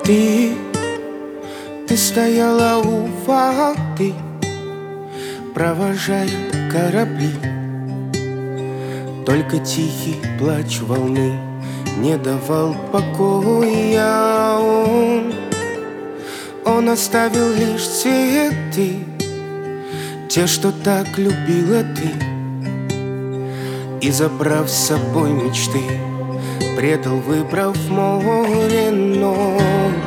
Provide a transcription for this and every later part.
Ты, ты стояла у воды, провожая корабли. Только тихий плач волны не давал покоя. Он оставил лишь цветы, те, что так любила ты, и, забрав с собой мечты, предал, выбрав море. Но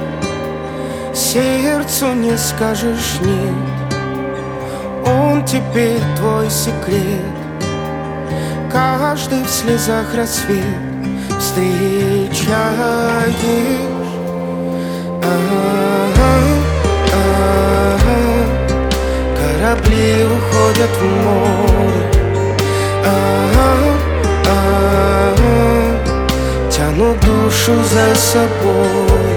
сердцу не скажешь нет, он теперь твой секрет. Каждый в слезах рассвет встречаешь. Корабли уходят в море, тянут душу за собой.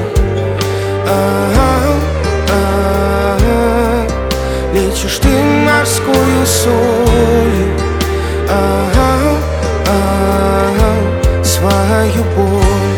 Лечишь ты морскую солью свою боль.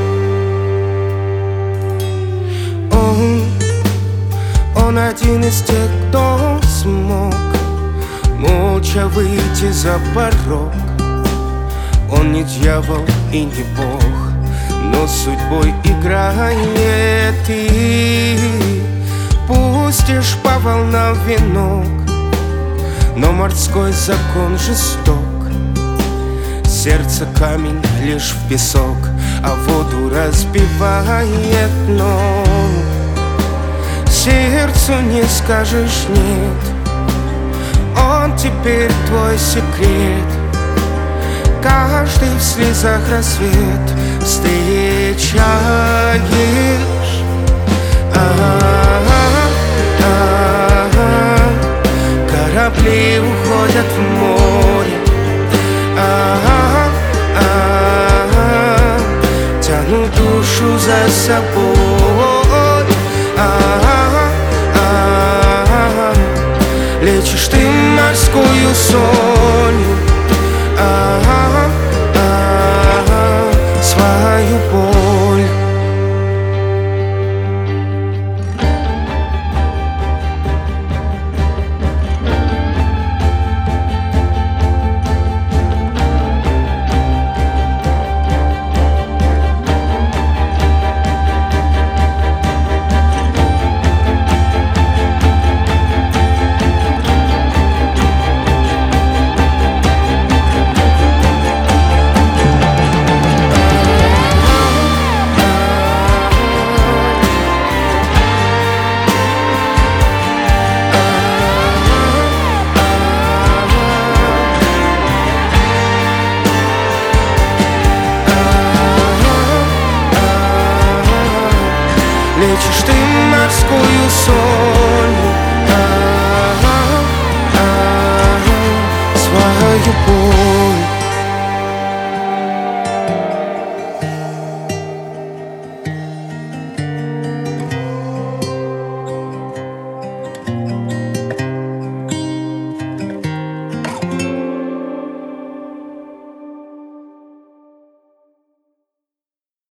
Он один из тех, кто смог молча выйти за порог. Он не дьявол и не бог, но судьбой играет. Ты пустишь по волнам венок, но морской закон жесток. Сердце камень лишь в песок, а воду разбивает. Но сердцу не скажешь нет, он теперь твой секрет. Каждый в слезах рассвет встречаешь. Корабли уходят в море, тянут душу за собой. Лечишь ты морскую солью свою боль. Лечишь ты морскую солью свою боль.